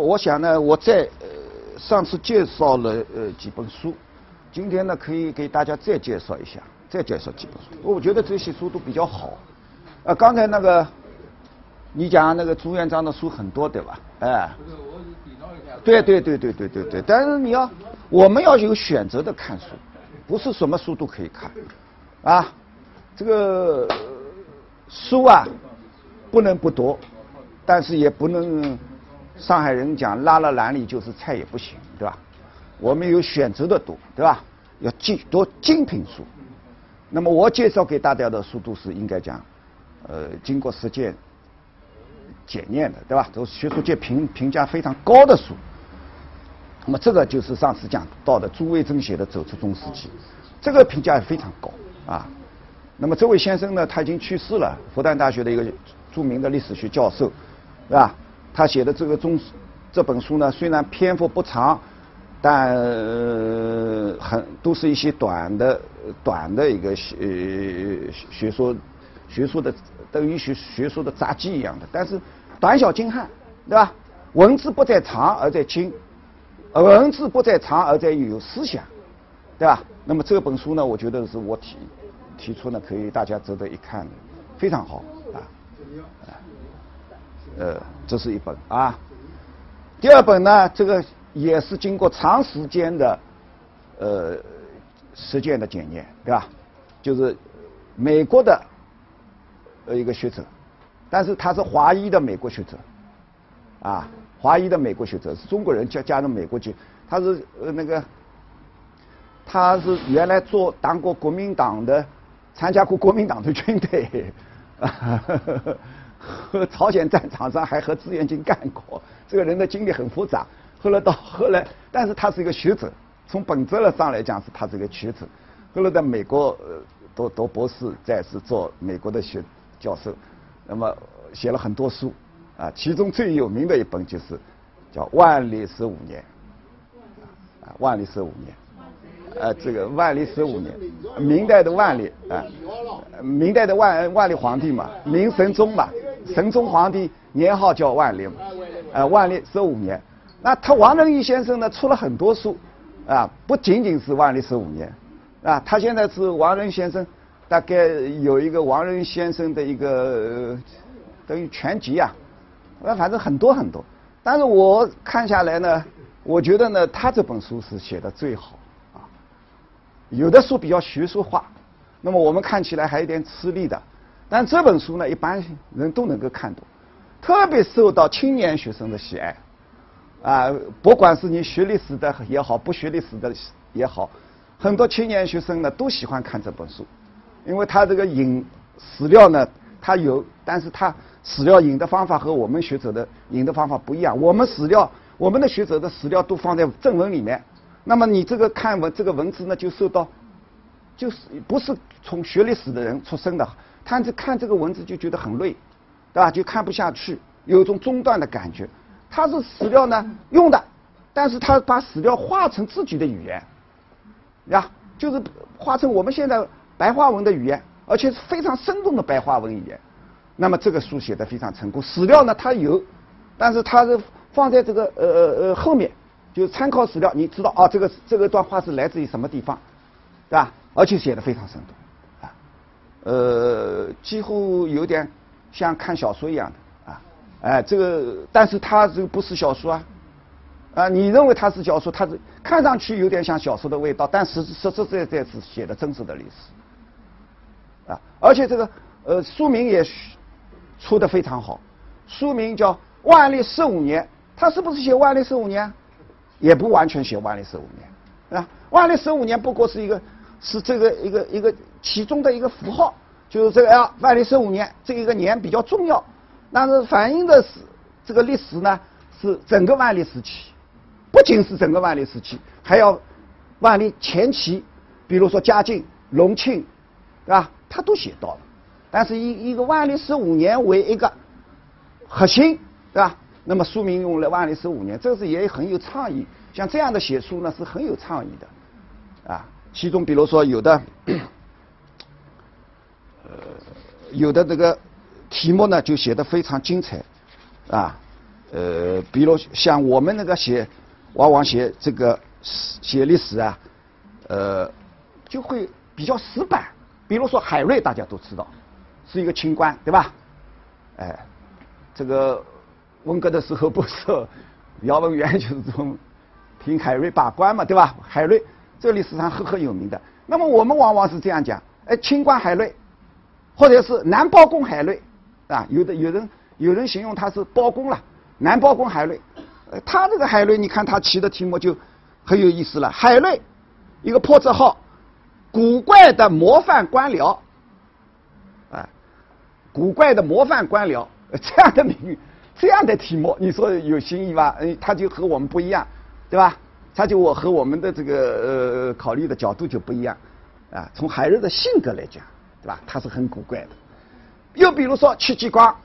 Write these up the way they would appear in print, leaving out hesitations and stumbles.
我想呢，我上次介绍了几本书，今天呢可以给大家再介绍一下，再介绍几本书。我觉得这些书都比较好。刚才那个你讲那个朱元璋的书很多对吧？哎。我比较一下。对。但是我们要有选择的看书，不是什么书都可以看，啊，这个书啊不能不读，但是也不能。上海人讲拉了篮里就是菜也不行，对吧？我们有选择的读，对吧？要读精品书。那么我介绍给大家的书都是应该讲，经过实践检验的，对吧？都是学术界评价非常高的书。那么这个就是上次讲到的朱维桢写的《走出中世纪》，这个评价也非常高啊。那么这位先生呢，他已经去世了，复旦大学的一个著名的历史学教授，对吧？他写的这本书呢，虽然篇幅不长，但都是一些短的一个学说的等于学说的杂记一样的，但是短小精悍，对吧？文字不在长而在精，文字不在长而在有思想，对吧？那么这本书呢，我觉得是我提出呢，可以大家值得一看的，非常好啊。这是一本啊。第二本呢，这个也是经过长时间的实践的检验，对吧？就是美国的一个学者，但是他是华裔的美国学者，啊，华裔的美国学者是中国人加入美国籍，他是他是原来当过国民党的，参加过国民党的军队。和朝鲜战场上还和志愿军干过，这个人的经历很复杂。后来，但是他是一个学者，从本质上来讲是他是一个学者。后来在美国读博士，再是做美国的教授，那么写了很多书啊，其中最有名的一本就是叫《万历15年》啊，万历15年。这个万历15年，明代的万历啊，明代的万历皇帝嘛，明神宗嘛，神宗皇帝年号叫万历嘛，万历15年。那他王仁义先生呢出了很多书啊，不仅仅是万历15年啊，他现在是王仁先生，大概有一个王仁先生的一个等于全集啊，反正很多。但是我看下来呢，我觉得呢，他这本书是写的最好。有的书比较学术化，那么我们看起来还有点吃力的，但这本书呢，一般人都能够看懂，特别受到青年学生的喜爱，啊，不管是你学历史的也好，不学历史的也好，很多青年学生呢都喜欢看这本书，因为他这个引史料呢，他有，但是他史料引的方法和我们学者的引的方法不一样，我们的学者的史料都放在正文里面。那么你这个这个文字呢，就是不是从学历史的人出身的，他看这个文字就觉得很累，对吧？就看不下去，有一种中断的感觉。他是史料呢用的，但是他把史料化成自己的语言，呀，就是化成我们现在白话文的语言，而且是非常生动的白话文语言。那么这个书写得非常成功。史料呢它有，但是它是放在这个后面。就是参考史料，你知道啊，这个段话是来自于什么地方，对吧？而且写得非常生动，啊，几乎有点像看小说一样的啊，但是它这个不是小说啊，你认为它是小说，它是看上去有点像小说的味道，但实在是写的真实的历史，啊，而且这个书名也出得非常好，书名叫《万历15年》，他是不是写万历15年？也不完全写万历15年，啊，万历15年不过是这个一个其中的一个符号，就是这个万历15年这一个年比较重要，但是反映的是这个历史呢是整个万历时期，不仅是整个万历时期，还要万历前期，比如说嘉靖、隆庆，对吧？他都写到了，但是一个万历15年为一个核心，对吧？那么书名用了万历15年，这是也很有创意。像这样的写书呢是很有创意的，啊，其中比如说有的这个题目呢就写得非常精彩，啊， 比如像我们那个往往写这个写历史啊，就会比较死板。比如说海瑞，大家都知道是一个清官，对吧？这个文革的时候不是姚文元就是从听海瑞罢官嘛，对吧？海瑞这个历史上很有名的。那么我们往往是这样讲，清官海瑞，或者是南包公海瑞啊，有人形容他是包公了，南包公海瑞。他这个海瑞，你看他起的题目就很有意思了。海瑞一个破折号，古怪的模范官僚，古怪的模范官僚，这样的名誉，这样的题目，你说有新意吧？他就和我们不一样，对吧？他就和我们的这个考虑的角度就不一样啊。从海瑞的性格来讲，对吧？他是很古怪的。又比如说戚继光，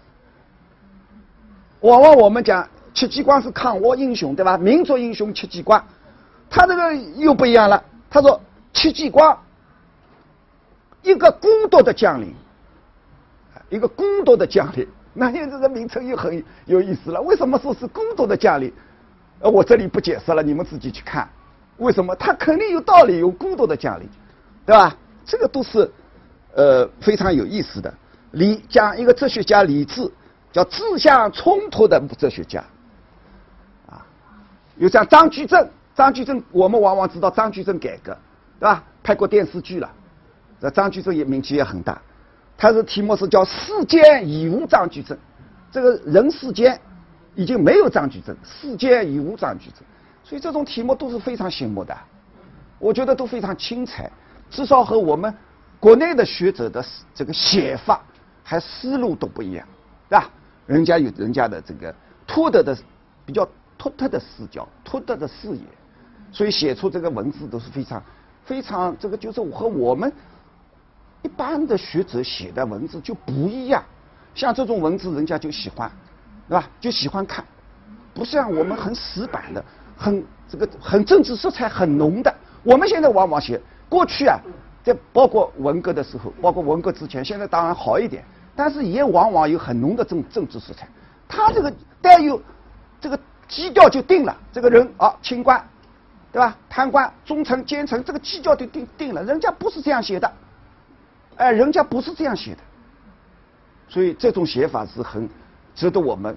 往往我们讲戚继光是抗倭英雄，对吧？民族英雄戚继光，他这个又不一样了。他说戚继光，一个孤独的将领，一个孤独的将领。那你这个名称又很有意思了。为什么说是孤独的将领？我这里不解释了，你们自己去看。为什么？他肯定有道理，有孤独的将领，对吧？这个都是非常有意思的。讲一个哲学家李治，叫自相冲突的哲学家，啊，有像张居正，我们往往知道张居正改革，对吧？拍过电视剧了，张居正也名气也很大。他的题目是叫世间已无张居正，这个人世间已经没有张居正，世间已无张居正，所以这种题目都是非常醒目的，我觉得都非常精彩，至少和我们国内的学者的这个写法还思路都不一样，对吧？人家有人家的这个比较独特的视角、独特的视野，所以写出这个文字都是非常这个就是和我们一般的学者写的文字就不一样。像这种文字人家就喜欢，对吧？就喜欢看，不像我们很死板的、很政治色彩很浓的。我们现在往往写过去啊，在包括文革的时候，包括文革之前，现在当然好一点，但是也往往有很浓的政治色彩。他这个带有这个基调就定了，这个人啊，清官，对吧？贪官、忠臣、奸臣，这个基调就定了。人家不是这样写的，人家不是这样写的。所以这种写法是很值得我们，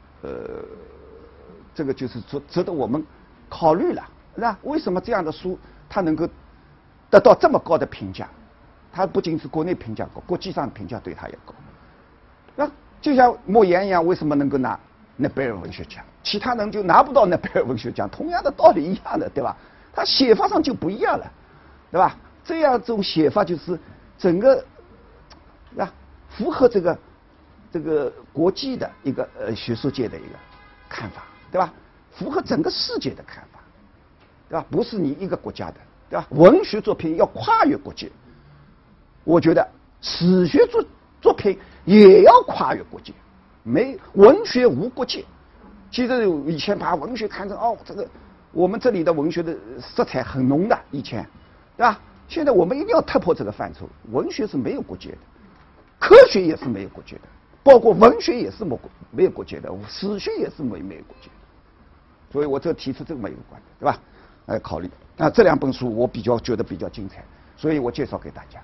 这个就是说值得我们考虑了，是吧？为什么这样的书它能够得到这么高的评价？它不仅是国内评价高，国际上的评价对它也高。那就像莫言一样，为什么能够拿诺贝尔文学奖？其他人就拿不到诺贝尔文学奖，同样的道理一样的，对吧？他写法上就不一样了，对吧？这种写法就是整个符合这个国际的一个学术界的一个看法，对吧？符合整个世界的看法，对吧？不是你一个国家的，对吧？文学作品要跨越国界，我觉得史学作品也要跨越国界，文学无国界。其实以前把文学看成这个我们这里的文学的色彩很浓的，以前，对吧？现在我们一定要突破这个范畴，文学是没有国界的。科学也是没有国界的，包括文学也是没有国界的，史学也是没有国界的，所以我这提出这么一个观点，对吧？来考虑。那这两本书我觉得比较精彩，所以我介绍给大家。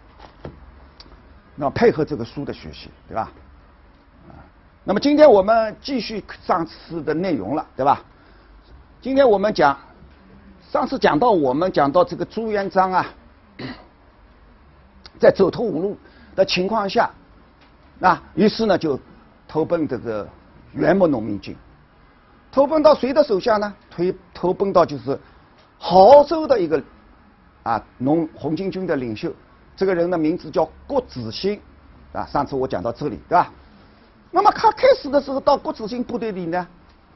那配合这个书的学习，对吧？那么今天我们继续上次的内容了，对吧？今天我们上次我们讲到这个朱元璋啊，在走投无路的情况下，于是呢就投奔这个元末农民军，投奔到谁的手下呢？投奔到就是亳州的一个红巾军的领袖，这个人的名字叫郭子兴，上次我讲到这里，对吧？那么他开始的时候到郭子兴部队里呢，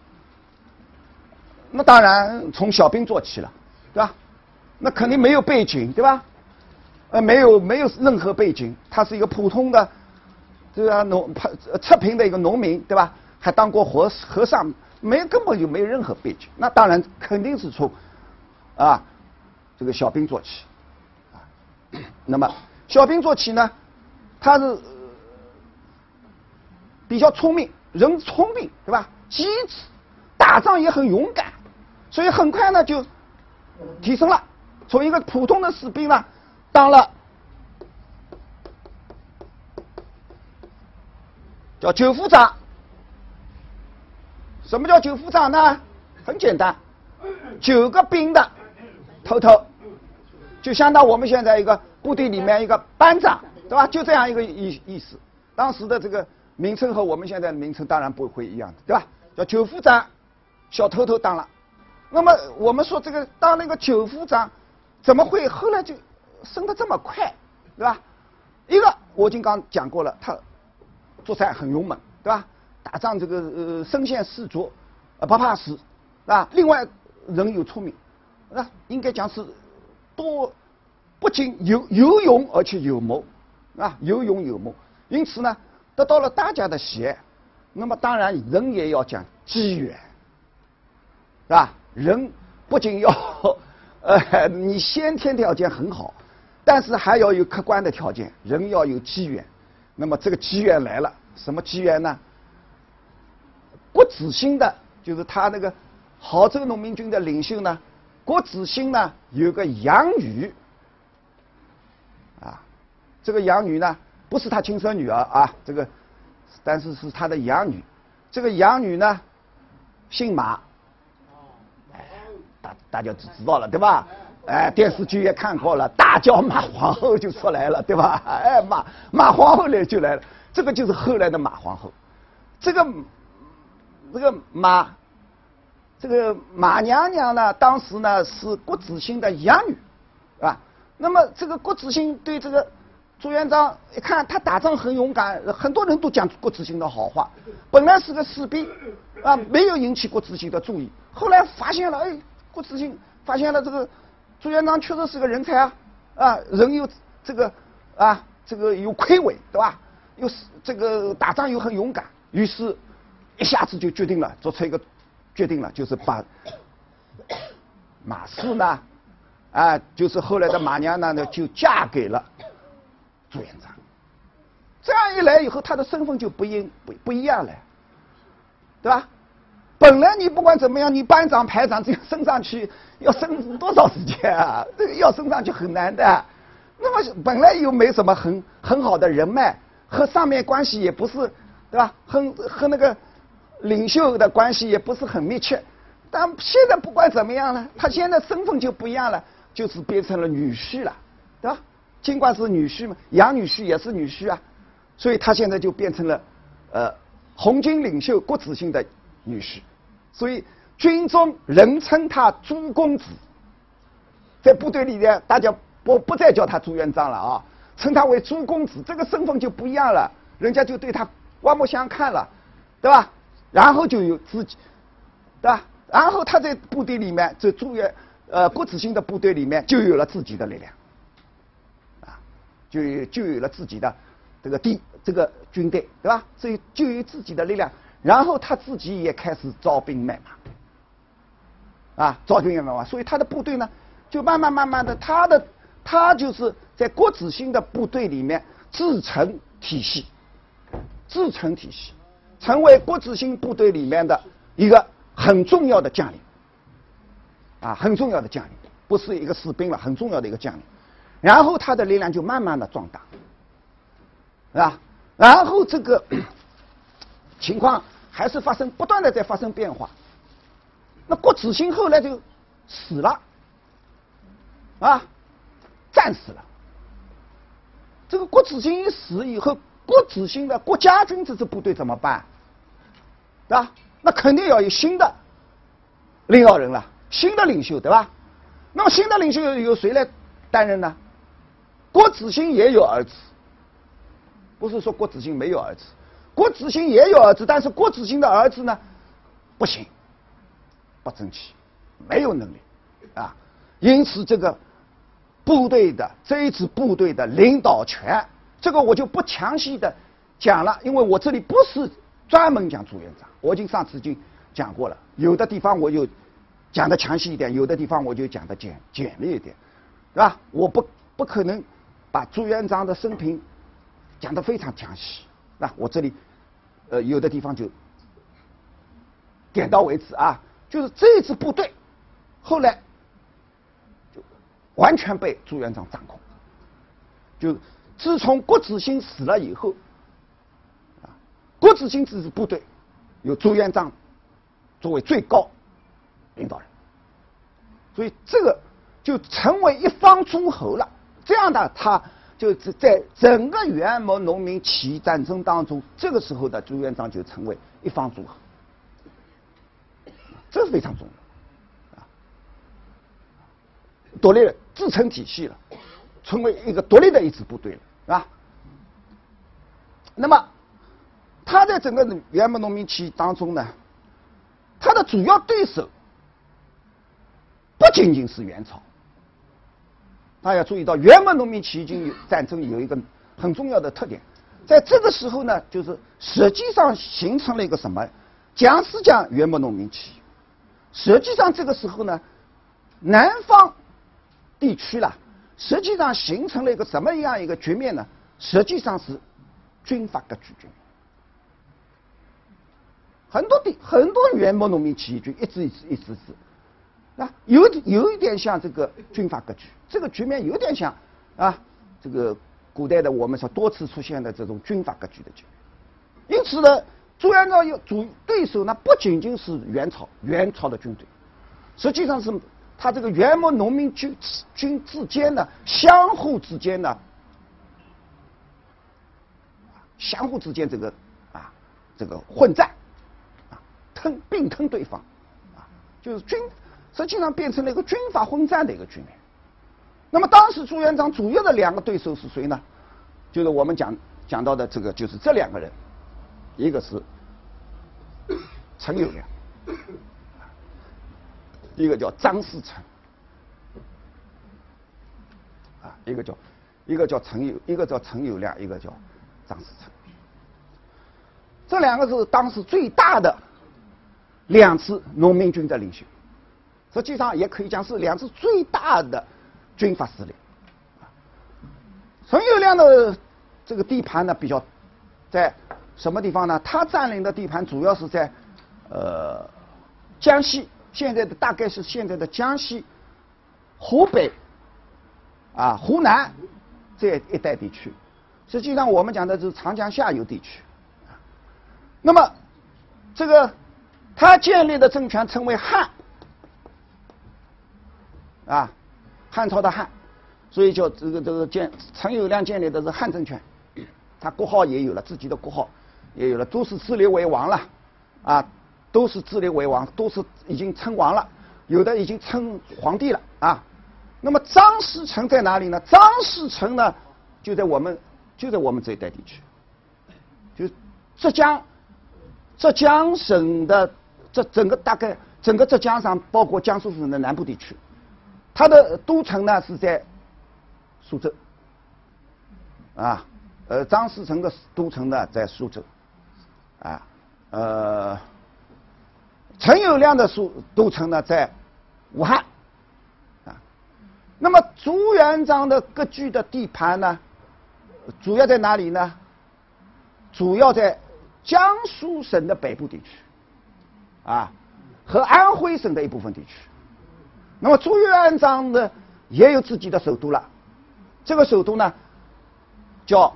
那当然从小兵做起了，对吧？那肯定没有背景，对吧？没有任何背景，他是一个普通的这个测评的一个农民，对吧？还当过和尚，根本就没有任何背景。那当然肯定是从这个小兵做起。那么小兵做起呢，他是比较聪明，人聪明，对吧？ 机智，打仗也很勇敢，所以很快呢就提升了，从一个普通的士兵呢当了叫9副长。什么叫9副长呢？很简单，9个兵的头头，就相当我们现在一个部队里面一个班长，对吧？就这样一个意思。当时的这个名称和我们现在的名称当然不会一样的，对吧？叫9副长，小头头当了。那么我们说这个当那个9副长，怎么会后来就升得这么快，对吧？一个我已经刚讲过了，他作战很勇猛，对吧？打仗这个身先士卒，不怕死，啊，另外人又聪明，啊，应该讲是多不仅有勇而且有谋，啊，有勇有谋，因此呢得到了大家的喜爱。那么当然人也要讲机缘，是吧？人不仅要你先天条件很好，但是还要有客观的条件，人要有机缘。那么这个机缘来了，什么机缘呢？郭子兴的，就是他那个亳州农民军的领袖呢，郭子兴呢有个养女，啊，这个养女呢不是他亲生女儿啊，这个但是是他的养女。这个养女呢姓马，大家知道了对吧？哎，电视剧也看过了，大叫马皇后就出来了，对吧？哎，马皇后来就来了，这个就是后来的马皇后。这个马娘娘呢，当时呢是郭子兴的养女，啊，那么这个郭子兴对这个朱元璋一看他打仗很勇敢，很多人都讲郭子兴的好话。本来是个士兵，啊，没有引起郭子兴的注意。后来发现了，哎，郭子兴发现了这个朱元璋确实是个人才啊，啊，人又这个有魁伟，对吧？又是这个打仗又很勇敢，于是一下子就决定了，做出一个决定了，就是把马氏呢，啊，就是后来的马娘娘呢，就嫁给了朱元璋。这样一来以后，他的身份就不一样了，对吧？本来你不管怎么样，你班长排长这样升上去要升多少时间啊？这个要升上去很难的。那么本来又没什么很好的人脉，和上面关系也不是，对吧？和那个领袖的关系也不是很密切。但现在不管怎么样呢，他现在身份就不一样了，就是变成了女婿了，对吧？尽管是女婿嘛，养女婿也是女婿啊，所以他现在就变成了红军领袖郭子兴的女婿，所以军中人称他朱公子。在部队里面，大家不再叫他朱元璋了啊，称他为朱公子，这个身份就不一样了，人家就对他刮目相看了，对吧？然后就有自己，对吧？然后他在部队里面，这郭子兴的部队里面就有了自己的力量，啊，就有了自己的这个军队，对吧？所以就有自己的力量，然后他自己也开始招兵买马，啊，招兵买马，所以他的部队呢，就慢慢的，他就是在郭子兴的部队里面自成体系，成为郭子兴部队里面的一个很重要的将领，啊，很重要的将领，不是一个士兵了，很重要的一个将领。然后他的力量就慢慢的壮大，是吧？然后这个情况还是不断的在发生变化。那郭子兴后来就死了，啊，战死了。这个郭子兴一死以后，郭子兴的郭家军这支部队怎么办？对吧？那肯定要有新的领导人了，新的领袖，对吧？那么新的领袖由谁来担任呢？郭子兴也有儿子，不是说郭子兴没有儿子，郭子兴也有儿子，但是郭子兴的儿子呢，不行，不争气，没有能力啊，因此这个这一支部队的领导权，这个我就不详细的讲了，因为我这里不是专门讲朱元璋，我上次已经讲过了，有的地方我就讲的详细一点，有的地方我就讲的简略一点，是吧？我不可能把朱元璋的生平讲得非常详细，那我这里有的地方就点到为止啊，就是这支部队后来就完全被朱元璋掌控。就自从郭子兴死了以后，郭子兴这支部队由朱元璋作为最高领导人，所以这个就成为一方诸侯了。这样的他就是在整个元谋农民起义战争当中，这个时候的朱元璋就成为一方诸侯，这是非常重要啊，独立了，自成体系了，成为一个独立的一支部队了，是吧？那么他在整个元谋农民起义当中呢，他的主要对手不仅仅是元朝。大家要注意到，元谋农民起义战争有一个很重要的特点，在这个时候呢，就是实际上形成了一个什么？讲是讲元谋农民起义，实际上这个时候呢，南方地区啦，实际上形成了一个什么样一个局面呢？实际上是军阀割据局面。很多元谋农民起义军一支啊，有一点像这个军阀割据，这个局面有点像啊，这个古代的我们说多次出现的这种军阀割据的局面。因此呢，朱元璋主对手呢不仅仅是元朝的军队，实际上是他这个元谋农民军之间呢，相互之间这个混战啊，并吞对方啊，就是实际上变成了一个军阀混战的一个局面。那么当时朱元璋主要的两个对手是谁呢？就是我们讲到的这个，就是这两个人，一个是陈友谅，一个叫张士诚，啊，一个叫陈友谅，一个叫张士诚。这两个是当时最大的两支农民军的领袖。实际上也可以讲是两支最大的军阀势力。陈友谅的这个地盘呢，比较在什么地方呢？他占领的地盘主要是在江西，大概是现在的江西、湖北啊、湖南这一带地区。实际上我们讲的是长江下游地区。那么这个他建立的政权称为汉。啊，汉朝的汉，所以叫这个陈友谅建立的是汉政权，他国号也有了，自己的国号也有了，都是自立为王了，啊，都是自立为王，都是已经称王了，有的已经称皇帝了啊。那么张士诚在哪里呢？张士诚呢，就在我们这一带地区，就浙江省的大概整个浙江省，包括江苏省的南部地区。它的都城呢是在苏州，啊，张士诚的都城呢在苏州，啊，陈友谅的都城呢在武汉，啊，那么朱元璋的割据的地盘呢，主要在哪里呢？主要在江苏省的北部地区，啊，和安徽省的一部分地区。那么朱元璋呢也有自己的首都了，这个首都呢叫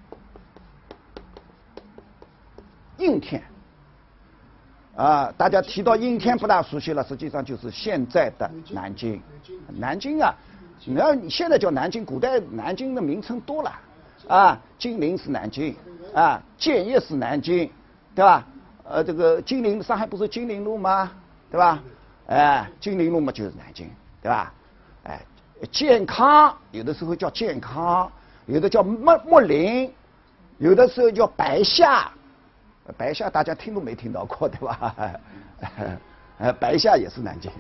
应天，啊，大家提到应天不大熟悉了，实际上就是现在的南京。南京啊，你现在叫南京，古代南京的名称多了啊，金陵是南京啊，建业是南京，对吧？这个金陵，上海不是金陵路吗？对吧？金陵路嘛就是南京，对吧？健康有的时候叫健康，有的叫木林，有的时候叫白下。白下大家听都没听到过，对吧？白下也是南京。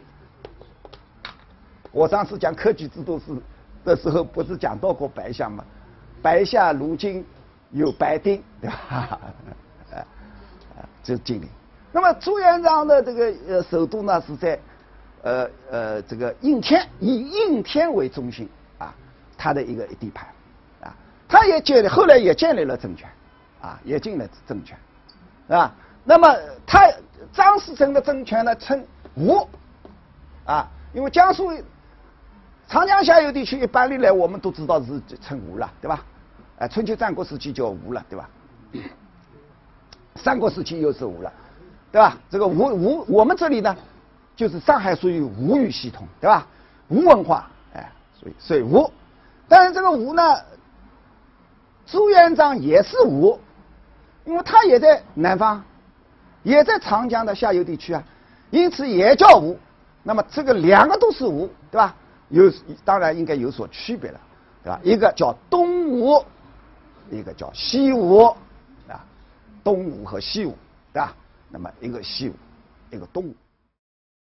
我上次讲科举制度的时候，不是讲到过白下吗？白下如今有白丁，对吧？这是金陵。那么朱元璋的这个首都呢是在这个应天，以应天为中心啊，他的一个地盘啊，他也后来也建立了政权啊，也建立了政权啊。那么他张士诚的政权呢称吴，啊，因为江苏长江下游地区一般历来我们都知道是称吴了，对吧？春秋战国时期叫吴了，对吧？三国时期又是吴了，对吧？这个吴，我们这里呢，就是上海属于吴语系统，对吧？吴文化，所以吴。但是这个吴呢，朱元璋也是吴，因为他也在南方，也在长江的下游地区啊，因此也叫吴。那么这个两个都是吴，对吧？当然应该有所区别了，对吧？一个叫东吴，一个叫西吴，啊，东吴和西吴，对吧？那么一个西吴，一个东吴。